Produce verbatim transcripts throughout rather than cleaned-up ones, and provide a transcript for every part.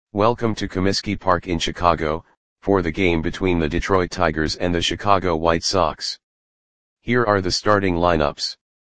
Welcome to Comiskey Park in Chicago, for the game between the Detroit Tigers and the Chicago White Sox. Here are the starting lineups.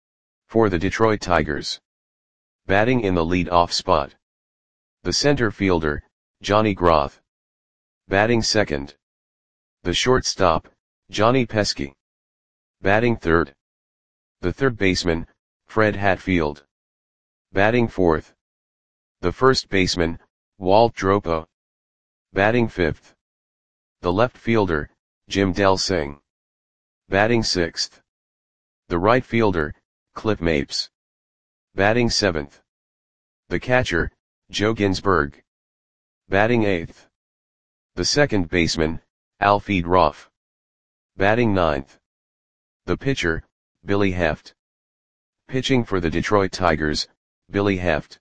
For the Detroit Tigers. Batting in the lead-off spot. The center fielder, Johnny Groth. Batting second. The shortstop, Johnny Pesky. Batting third. The third baseman, Fred Hatfield. Batting fourth. The first baseman, Walt Dropo. Batting fifth. The left fielder, Jim Delsing. Batting sixth. The right fielder, Cliff Mapes. Batting seventh. The catcher, Joe Ginsberg. Batting eighth. The second baseman, Alfred Ruff. Batting ninth. The pitcher, Billy Heft. Pitching for the Detroit Tigers, Billy Heft.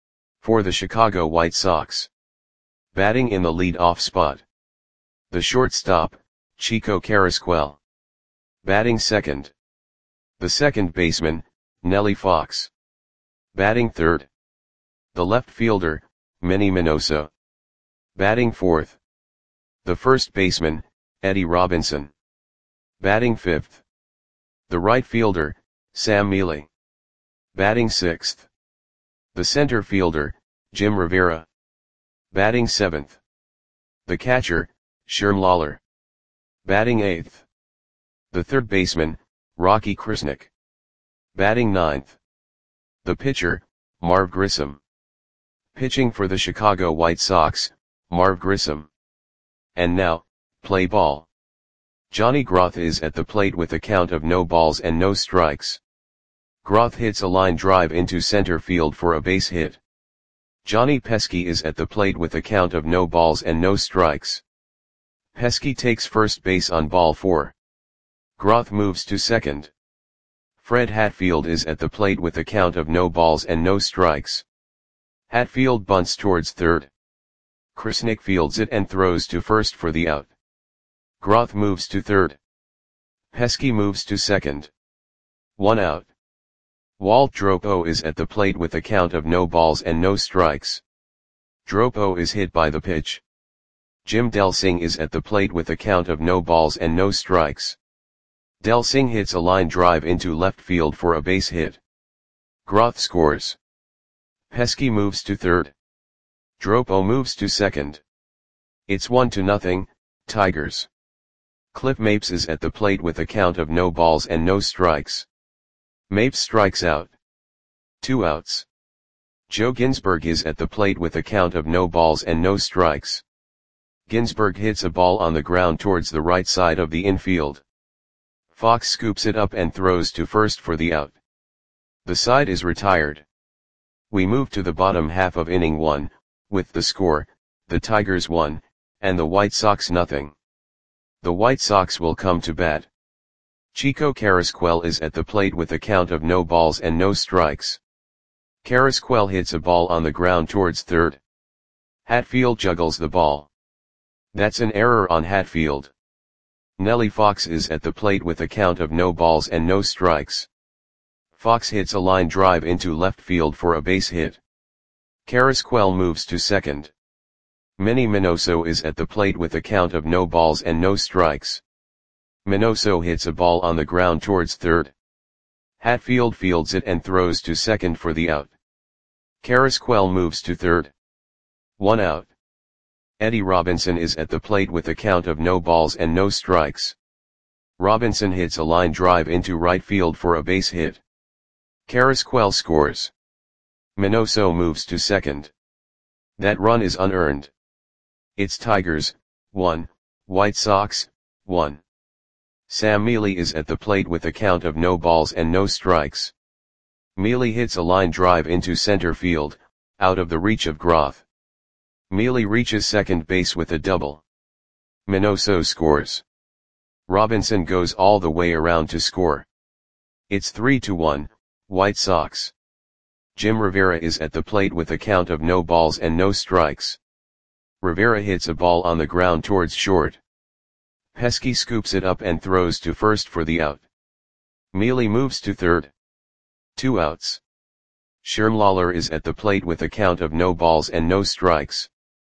For the Chicago White Sox. Batting in the lead-off spot. The shortstop, Chico Carrasquel. Batting second. The second baseman, Nellie Fox. Batting third. The left fielder, Manny Minoso. Batting fourth. The first baseman, Eddie Robinson. Batting fifth. The right fielder, Sam Mele. Batting sixth. The center fielder, Jim Rivera. Batting seventh. The catcher, Sherm Lawler. Batting eighth. The third baseman, Rocky Krasnick. Batting ninth. The pitcher, Marv Grissom. Pitching for the Chicago White Sox, Marv Grissom. And now, play ball. Johnny Groth is at the plate with a count of no balls and no strikes. Groth hits a line drive into center field for a base hit. Johnny Pesky is at the plate with a count of no balls and no strikes. Pesky takes first base on ball four. Groth moves to second. Fred Hatfield is at the plate with a count of no balls and no strikes. Hatfield bunts towards third. Krasnick fields it and throws to first for the out. Groth moves to third. Pesky moves to second. One out. Walt Dropo is at the plate with a count of no balls and no strikes. Dropo is hit by the pitch. Jim Delsing is at the plate with a count of no balls and no strikes. Delsing hits a line drive into left field for a base hit. Groth scores. Pesky moves to third. Dropo moves to second. It's one to nothing, Tigers. Cliff Mapes is at the plate with a count of no balls and no strikes. Mapes strikes out. Two outs. Joe Ginsberg is at the plate with a count of no balls and no strikes. Ginsberg hits a ball on the ground towards the right side of the infield. Fox scoops it up and throws to first for the out. The side is retired. We move to the bottom half of inning one, with the score, the Tigers one, and the White Sox nothing. The White Sox will come to bat. Chico Carrasquel is at the plate with a count of no balls and no strikes. Carrasquel hits a ball on the ground towards third. Hatfield juggles the ball. That's an error on Hatfield. Nellie Fox is at the plate with a count of no balls and no strikes. Fox hits a line drive into left field for a base hit. Carrasquel moves to second. Manny Minoso is at the plate with a count of no balls and no strikes. Minoso hits a ball on the ground towards third. Hatfield fields it and throws to second for the out. Carrasquel moves to third. One out. Eddie Robinson is at the plate with a count of no balls and no strikes. Robinson hits a line drive into right field for a base hit. Carrasquel scores. Minoso moves to second. That run is unearned. It's Tigers, one, White Sox, one. Sam Mele is at the plate with a count of no balls and no strikes. Mele hits a line drive into center field, out of the reach of Groth. Mele reaches second base with a double. Minoso scores. Robinson goes all the way around to score. It's three to one, White Sox. Jim Rivera is at the plate with a count of no balls and no strikes. Rivera hits a ball on the ground towards short. Pesky scoops it up and throws to first for the out. Mele moves to third. Two outs. Sherm Lawler is at the plate with a count of no balls and no strikes.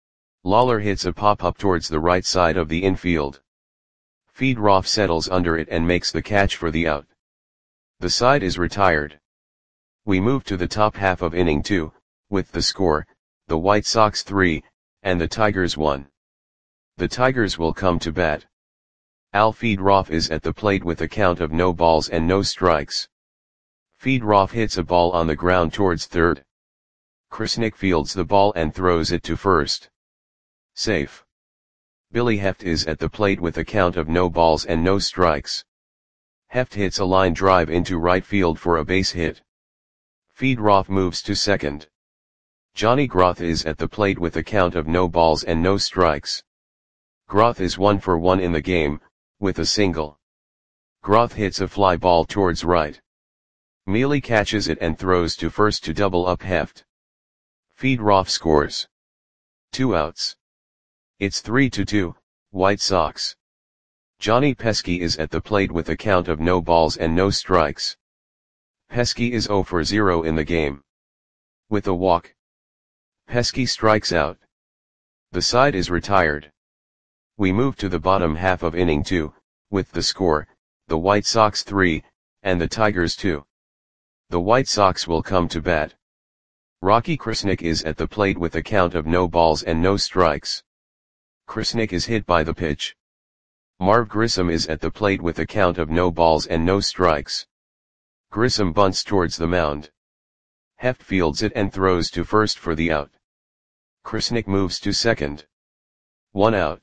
Lawler hits a pop-up towards the right side of the infield. Feedorff settles under it and makes the catch for the out. The side is retired. We move to the top half of inning two, with the score, the White Sox three, and the Tigers one. The Tigers will come to bat. Al Feedorff is at the plate with a count of no balls and no strikes. Feedorff hits a ball on the ground towards third. Krasnick fields the ball and throws it to first. Safe. Billy Heft is at the plate with a count of no balls and no strikes. Heft hits a line drive into right field for a base hit. Feedorff moves to second. Johnny Groth is at the plate with a count of no balls and no strikes. Groth is one for one in the game, with a single. Groth hits a fly ball towards right. Mealy catches it and throws to first to double up Heft. Feedorff scores. Two outs. It's three to two, White Sox. Johnny Pesky is at the plate with a count of no balls and no strikes. Pesky is zero for zero in the game. With a walk, Pesky strikes out. The side is retired. We move to the bottom half of inning two, with the score, the White Sox three, and the Tigers two. The White Sox will come to bat. Rocky Krasnick is at the plate with a count of no balls and no strikes. Krasnick is hit by the pitch. Marv Grissom is at the plate with a count of no balls and no strikes. Grissom bunts towards the mound. Heft fields it and throws to first for the out. Krasnick moves to second. One out.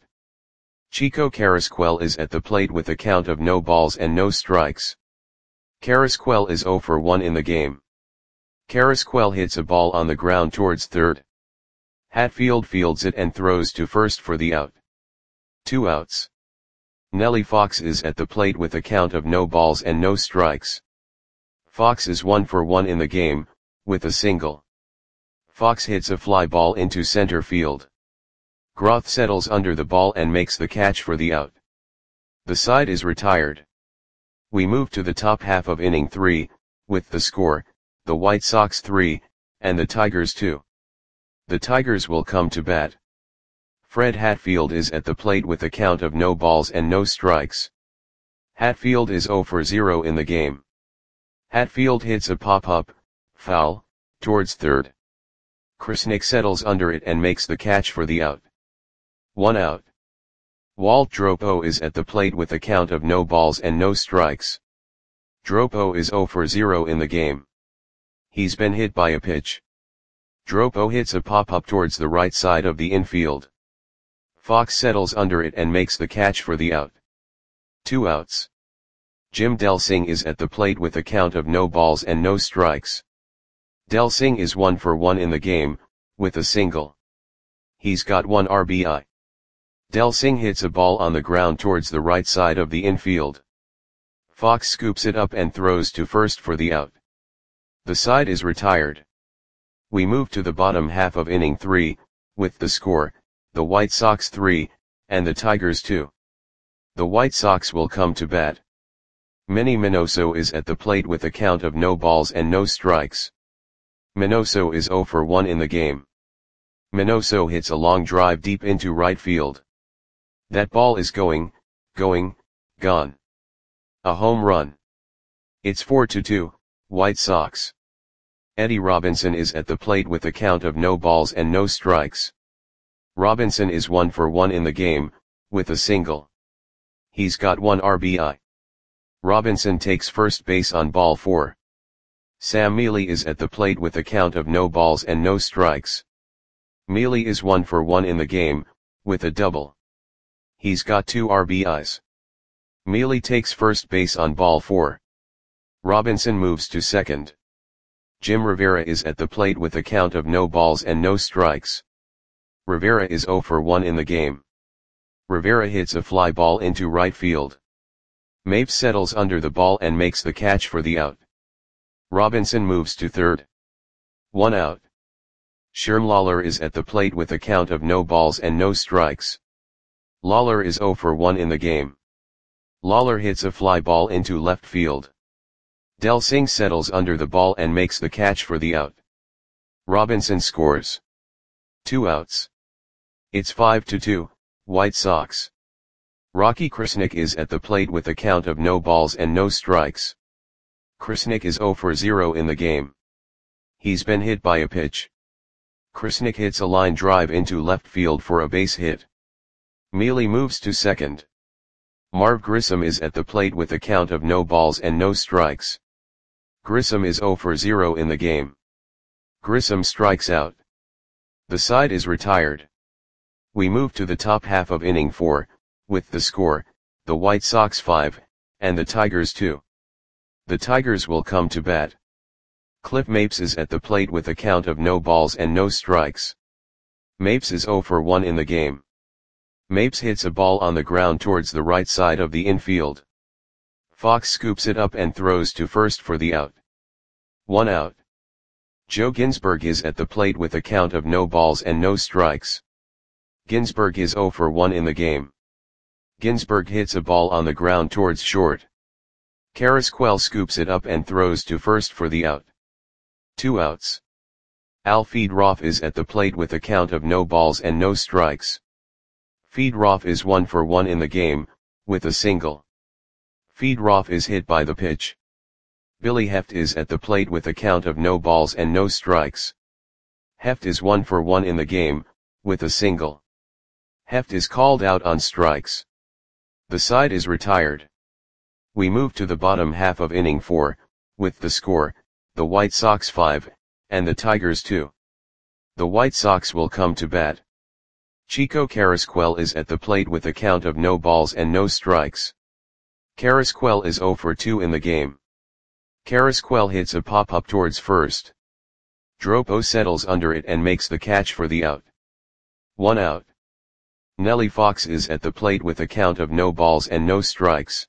Chico Carrasquel is at the plate with a count of no balls and no strikes. Carrasquel is zero for one in the game. Carrasquel hits a ball on the ground towards third. Hatfield fields it and throws to first for the out. Two outs. Nellie Fox is at the plate with a count of no balls and no strikes. Fox is one for one in the game, with a single. Fox hits a fly ball into center field. Groth settles under the ball and makes the catch for the out. The side is retired. We move to the top half of inning three, with the score, the White Sox three, and the Tigers two. The Tigers will come to bat. Fred Hatfield is at the plate with a count of no balls and no strikes. Hatfield is zero for zero in the game. Hatfield hits a pop-up, foul, towards third. Krasnick settles under it and makes the catch for the out. One out. Walt Dropo is at the plate with a count of no balls and no strikes. Dropo is zero for zero in the game. He's been hit by a pitch. Dropo hits a pop-up towards the right side of the infield. Fox settles under it and makes the catch for the out. Two outs. Jim Delsing is at the plate with a count of no balls and no strikes. Delsing is one for one in the game, with a single. He's got one R B I. Delsing hits a ball on the ground towards the right side of the infield. Fox scoops it up and throws to first for the out. The side is retired. We move to the bottom half of inning three, with the score, the White Sox three, and the Tigers two. The White Sox will come to bat. Manny Minoso is at the plate with a count of no balls and no strikes. Minoso is zero for one in the game. Minoso hits a long drive deep into right field. That ball is going, going, gone. A home run. It's four to two, White Sox. Eddie Robinson is at the plate with a count of no balls and no strikes. Robinson is one for one in the game, with a single. He's got one R B I. Robinson takes first base on ball four. Sam Mealy is at the plate with a count of no balls and no strikes. Mealy is one for one in the game, with a double. He's got two R B Is. Mealy takes first base on ball four. Robinson moves to second. Jim Rivera is at the plate with a count of no balls and no strikes. Rivera is zero for one in the game. Rivera hits a fly ball into right field. Mapes settles under the ball and makes the catch for the out. Robinson moves to third. One out. Sherm Lawler is at the plate with a count of no balls and no strikes. Lawler is zero for one in the game. Lawler hits a fly ball into left field. Delsing settles under the ball and makes the catch for the out. Robinson scores. Two outs. It's five to two, White Sox. Rocky Krasnick is at the plate with a count of no balls and no strikes. Krasnick is zero for zero in the game. He's been hit by a pitch. Krasnick hits a line drive into left field for a base hit. Mealy moves to second. Marv Grissom is at the plate with a count of no balls and no strikes. Grissom is zero for zero in the game. Grissom strikes out. The side is retired. We move to the top half of inning four, with the score, the White Sox five, and the Tigers two. The Tigers will come to bat. Cliff Mapes is at the plate with a count of no balls and no strikes. Mapes is zero for one in the game. Mapes hits a ball on the ground towards the right side of the infield. Fox scoops it up and throws to first for the out. One out. Joe Ginsberg is at the plate with a count of no balls and no strikes. Ginsberg is zero for one in the game. Ginsberg hits a ball on the ground towards short. Carrasquel scoops it up and throws to first for the out. Two outs. Al Feedroff is at the plate with a count of no balls and no strikes. Feedroff is one for one in the game, with a single. Feedroff is hit by the pitch. Billy Heft is at the plate with a count of no balls and no strikes. Heft is one for one in the game, with a single. Heft is called out on strikes. The side is retired. We move to the bottom half of inning four, with the score, the White Sox five, and the Tigers two. The White Sox will come to bat. Chico Carrasquel is at the plate with a count of no balls and no strikes. Carrasquel is zero for two in the game. Carrasquel hits a pop-up towards first. Dropo settles under it and makes the catch for the out. One out. Nellie Fox is at the plate with a count of no balls and no strikes.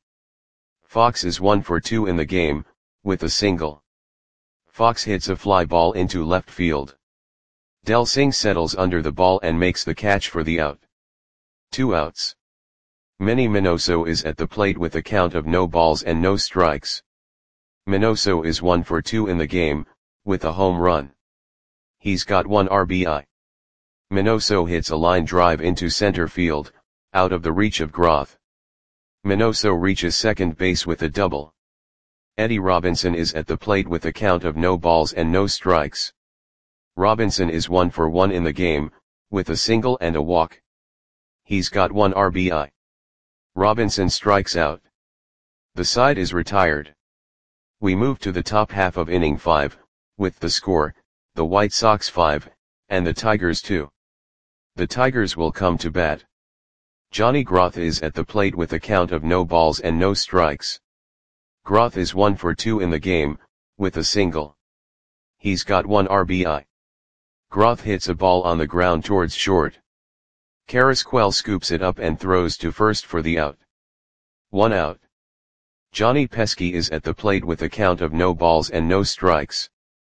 Fox is one for two in the game, with a single. Fox hits a fly ball into left field. Del Singh settles under the ball and makes the catch for the out. Two outs. Manny Minoso is at the plate with a count of no balls and no strikes. Minoso is one for two in the game, with a home run. He's got one R B I. Minoso hits a line drive into center field, out of the reach of Groth. Minoso reaches second base with a double. Eddie Robinson is at the plate with a count of no balls and no strikes. Robinson is one for one in the game, with a single and a walk. He's got one R B I. Robinson strikes out. The side is retired. We move to the top half of inning five, with the score, the White Sox five, and the Tigers two. The Tigers will come to bat. Johnny Groth is at the plate with a count of no balls and no strikes. Groth is one for two in the game, with a single. He's got one R B I. Groth hits a ball on the ground towards short. Carrasquel scoops it up and throws to first for the out. One out. Johnny Pesky is at the plate with a count of no balls and no strikes.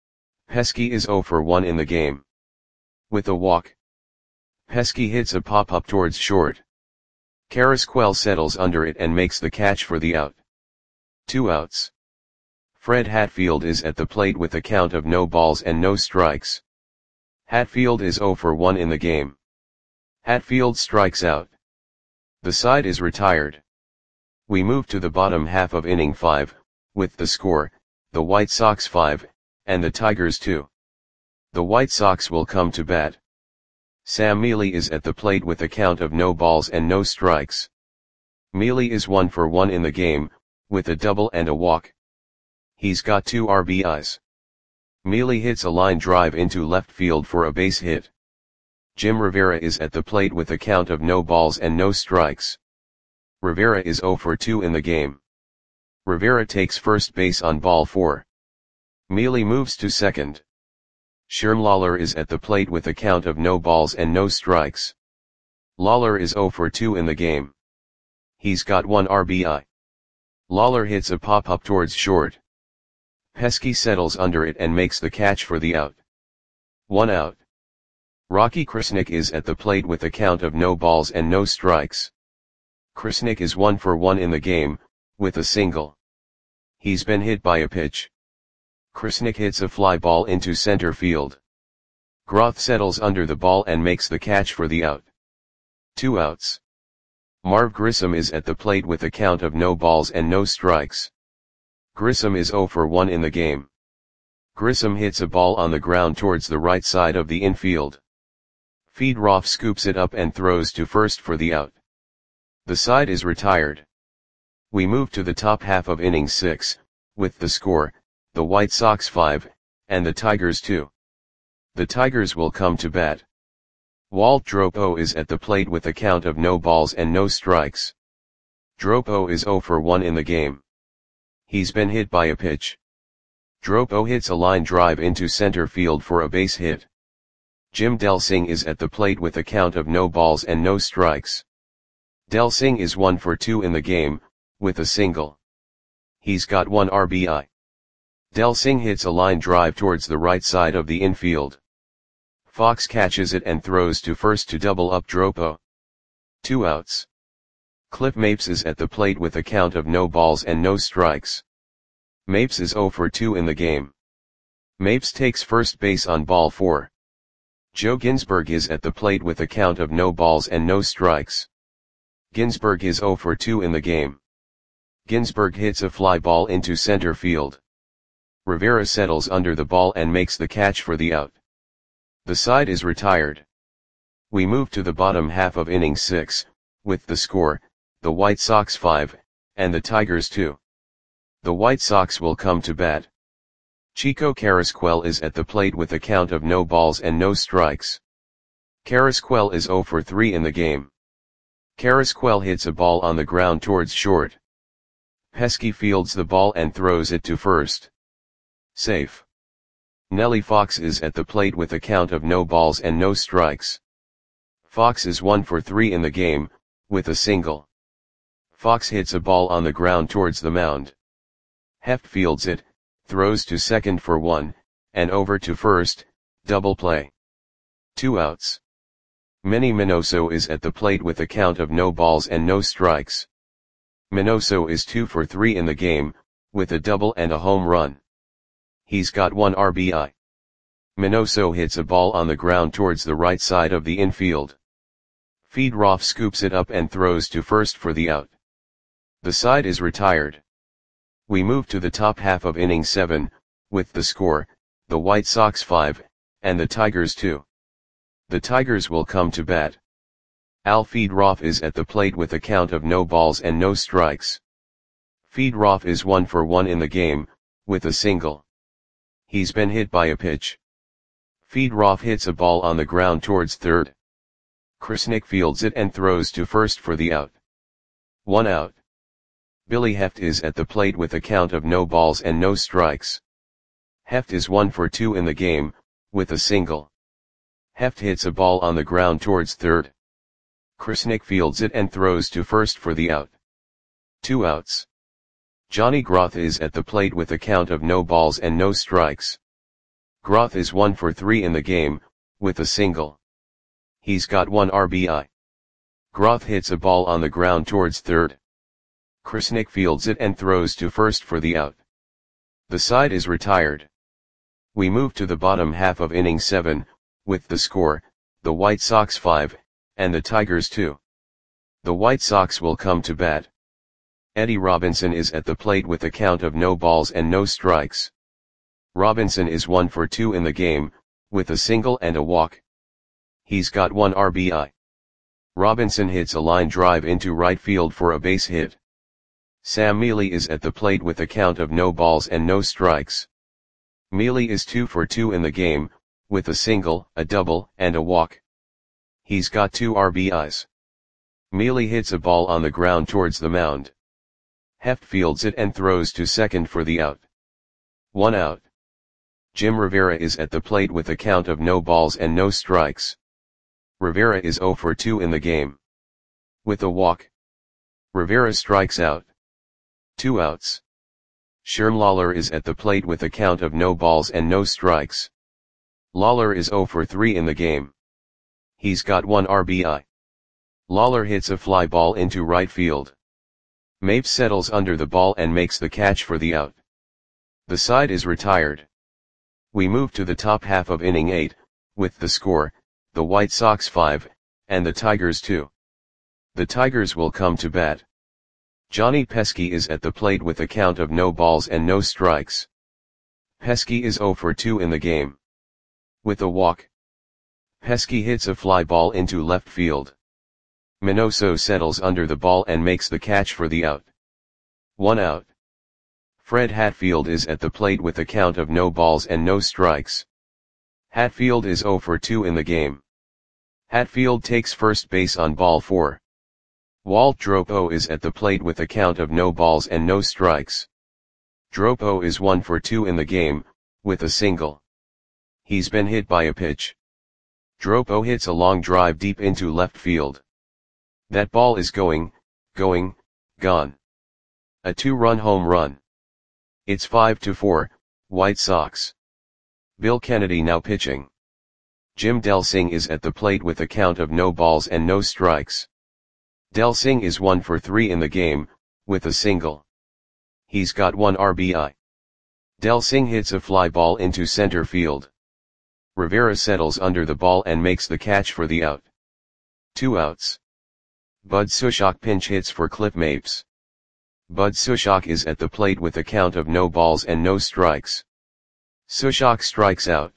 Pesky is zero for one in the game. With a walk. Pesky hits a pop-up towards short. Carrasquel settles under it and makes the catch for the out. Two outs. Fred Hatfield is at the plate with a count of no balls and no strikes. Hatfield is zero for one in the game. Hatfield strikes out. The side is retired. We move to the bottom half of inning five, with the score, the White Sox five, and the Tigers two. The White Sox will come to bat. Sam Mealy is at the plate with a count of no balls and no strikes. Mealy is one for one in the game, with a double and a walk. He's got two R B Is. Mealy hits a line drive into left field for a base hit. Jim Rivera is at the plate with a count of no balls and no strikes. Rivera is zero for two in the game. Rivera takes first base on ball four. Mealy moves to second. Sherm Lawler is at the plate with a count of no balls and no strikes. Lawler is zero for two in the game. He's got one R B I. Lawler hits a pop-up towards short. Pesky settles under it and makes the catch for the out. One out. Rocky Krasnick is at the plate with a count of no balls and no strikes. Krasnick is one for one in the game, with a single. He's been hit by a pitch. Krasnick hits a fly ball into center field. Groth settles under the ball and makes the catch for the out. Two outs. Marv Grissom is at the plate with a count of no balls and no strikes. Grissom is oh for one in the game. Grissom hits a ball on the ground towards the right side of the infield. Fedorov scoops it up and throws to first for the out. The side is retired. We move to the top half of inning six, with the score, the White Sox five, and the Tigers two. The Tigers will come to bat. Walt Dropo is at the plate with a count of no balls and no strikes. Dropo is oh for one in the game. He's been hit by a pitch. Dropo hits a line drive into center field for a base hit. Jim Delsing is at the plate with a count of no balls and no strikes. Delsing is one for two in the game, with a single. He's got one R B I. Delsing hits a line drive towards the right side of the infield. Fox catches it and throws to first to double up Dropo. Two outs. Cliff Mapes is at the plate with a count of no balls and no strikes. Mapes is oh for two in the game. Mapes takes first base on ball four. Joe Ginsberg is at the plate with a count of no balls and no strikes. Ginsberg is oh for two in the game. Ginsberg hits a fly ball into center field. Rivera settles under the ball and makes the catch for the out. The side is retired. We move to the bottom half of inning six, with the score, the White Sox five, and the Tigers two. The White Sox will come to bat. Chico Carrasquel is at the plate with a count of no balls and no strikes. Carrasquel is oh for three in the game. Carrasquel hits a ball on the ground towards short. Pesky fields the ball and throws it to first. Safe. Nellie Fox is at the plate with a count of no balls and no strikes. Fox is one for three in the game, with a single. Fox hits a ball on the ground towards the mound. Heft fields it, throws to second for one, and over to first, double play. Two outs. Manny Minoso is at the plate with a count of no balls and no strikes. Minoso is two for three in the game, with a double and a home run. He's got one R B I. Minoso hits a ball on the ground towards the right side of the infield. Fedorov scoops it up and throws to first for the out. The side is retired. We move to the top half of inning seven, with the score, the White Sox five, and the Tigers two. The Tigers will come to bat. Al Fedorov is at the plate with a count of no balls and no strikes. Fedorov is one for one in the game, with a single. He's been hit by a pitch. Fedorov hits a ball on the ground towards third. Krasnick fields it and throws to first for the out. One out. Billy Heft is at the plate with a count of no balls and no strikes. Heft is one for two in the game, with a single. Heft hits a ball on the ground towards third. Krasnick fields it and throws to first for the out. Two outs. Johnny Groth is at the plate with a count of no balls and no strikes. Groth is one for three in the game, with a single. He's got one R B I. Groth hits a ball on the ground towards third. Krasnick fields it and throws to first for the out. The side is retired. We move to the bottom half of inning seven, with the score, the White Sox five, and the Tigers two. The White Sox will come to bat. Eddie Robinson is at the plate with a count of no balls and no strikes. Robinson is one for two in the game, with a single and a walk. He's got one R B I. Robinson hits a line drive into right field for a base hit. Sam Mealy is at the plate with a count of no balls and no strikes. Mealy is two for two in the game, with a single, a double, and a walk. He's got two R B Is. Mealy hits a ball on the ground towards the mound. Heft fields it and throws to second for the out. One out. Jim Rivera is at the plate with a count of no balls and no strikes. Rivera is oh for two in the game. With a walk. Rivera strikes out. Two outs. Sherm Lawler is at the plate with a count of no balls and no strikes. Lawler is oh for three in the game. He's got one R B I. Lawler hits a fly ball into right field. Mapes settles under the ball and makes the catch for the out. The side is retired. We move to the top half of inning eight, with the score, the White Sox five, and the Tigers two. The Tigers will come to bat. Johnny Pesky is at the plate with a count of no balls and no strikes. Pesky is zero for two in the game. With a walk, Pesky hits a fly ball into left field. Minoso settles under the ball and makes the catch for the out. One out. Fred Hatfield is at the plate with a count of no balls and no strikes. Hatfield is zero for two in the game. Hatfield takes first base on ball four. Walt Dropo is at the plate with a count of no balls and no strikes. Dropo is one for two in the game, with a single. He's been hit by a pitch. Dropo hits a long drive deep into left field. That ball is going, going, gone. A two-run home run. It's five to four, White Sox. Bill Kennedy now pitching. Jim Delsing is at the plate with a count of no balls and no strikes. Delsing is one for three in the game, with a single. He's got one R B I. Delsing hits a fly ball into center field. Rivera settles under the ball and makes the catch for the out. Two outs. Bud Sushok pinch hits for Cliff Mapes. Bud Sushok is at the plate with a count of no balls and no strikes. Sushok strikes out.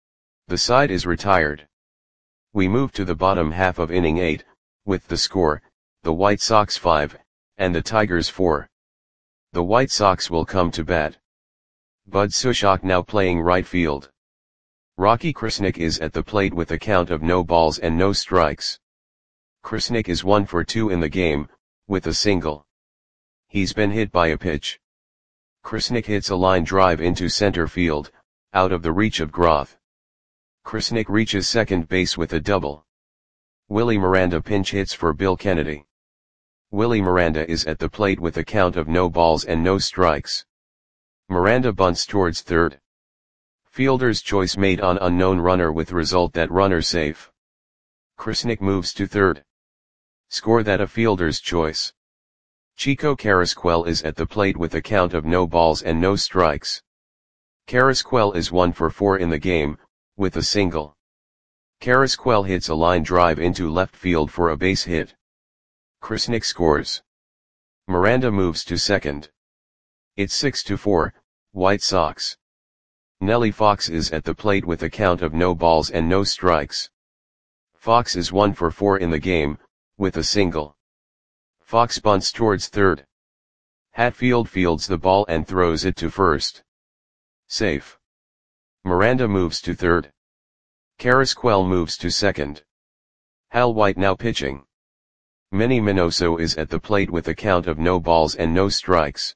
The side is retired. We move to the bottom half of inning eight, with the score, the White Sox five, and the Tigers four. The White Sox will come to bat. Bud Sushok now playing right field. Rocky Krasnick is at the plate with a count of no balls and no strikes. Krasnick is one for two in the game, with a single. He's been hit by a pitch. Krasnick hits a line drive into center field, out of the reach of Groth. Krasnick reaches second base with a double. Willie Miranda pinch hits for Bill Kennedy. Willie Miranda is at the plate with a count of no balls and no strikes. Miranda bunts towards third. Fielder's choice made on unknown runner with result that runner safe. Krasnick moves to third. Score that a fielder's choice. Chico Carrasquel is at the plate with a count of no balls and no strikes. Carrasquel is one for four in the game, with a single. Carrasquel hits a line drive into left field for a base hit. Krasnick scores. Miranda moves to second. It's six to four, White Sox. Nellie Fox is at the plate with a count of no balls and no strikes. Fox is one for four in the game, with a single. Fox bunts towards third. Hatfield fields the ball and throws it to first. Safe. Miranda moves to third. Carrasquel moves to second. Hal White now pitching. Manny Minoso is at the plate with a count of no balls and no strikes.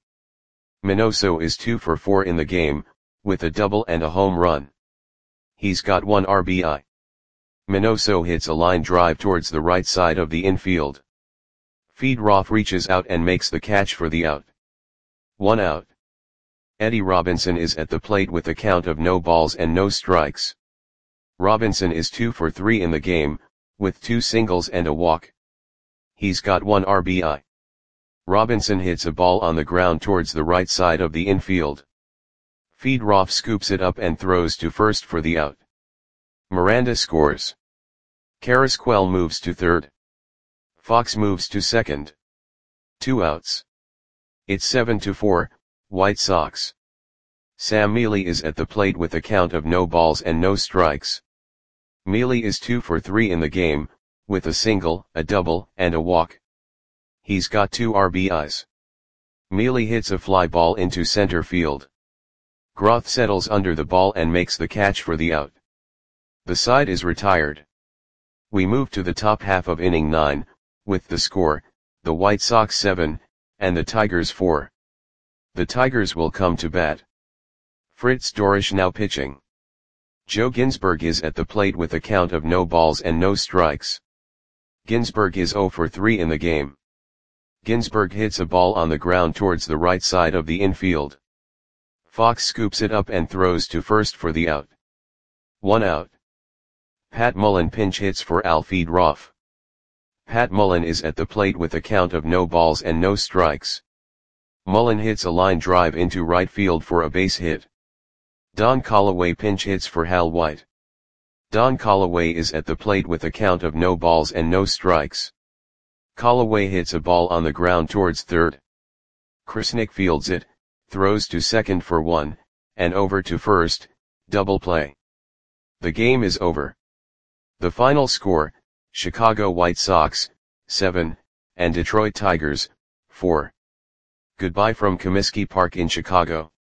Minoso is two for four in the game, with a double and a home run. He's got one R B I. Minoso hits a line drive towards the right side of the infield. Feedroff reaches out and makes the catch for the out. One out. Eddie Robinson is at the plate with a count of no balls and no strikes. Robinson is two for three in the game, with two singles and a walk. He's got one R B I. Robinson hits a ball on the ground towards the right side of the infield. Feedroff scoops it up and throws to first for the out. Miranda scores. Carrasquel moves to third. Fox moves to second. Two outs. It's seven to four, White Sox. Sam Mealy is at the plate with a count of no balls and no strikes. Mealy is two for three in the game, with a single, a double, and a walk. He's got two R B Is. Mealy hits a fly ball into center field. Groth settles under the ball and makes the catch for the out. The side is retired. We move to the top half of inning nine, with the score, the White Sox seven, and the Tigers four. The Tigers will come to bat. Fritz Dorisch now pitching. Joe Ginsberg is at the plate with a count of no balls and no strikes. Ginsberg is zero for three in the game. Ginsberg hits a ball on the ground towards the right side of the infield. Fox scoops it up and throws to first for the out. One out. Pat Mullen pinch hits for Al Feedroff. Pat Mullen is at the plate with a count of no balls and no strikes. Mullen hits a line drive into right field for a base hit. Don Callaway pinch hits for Hal White. Don Callaway is at the plate with a count of no balls and no strikes. Callaway hits a ball on the ground towards third. Krasnick fields it, throws to second for one, and over to first, double play. The game is over. The final score, Chicago White Sox, seven, and Detroit Tigers, four. Goodbye from Comiskey Park in Chicago.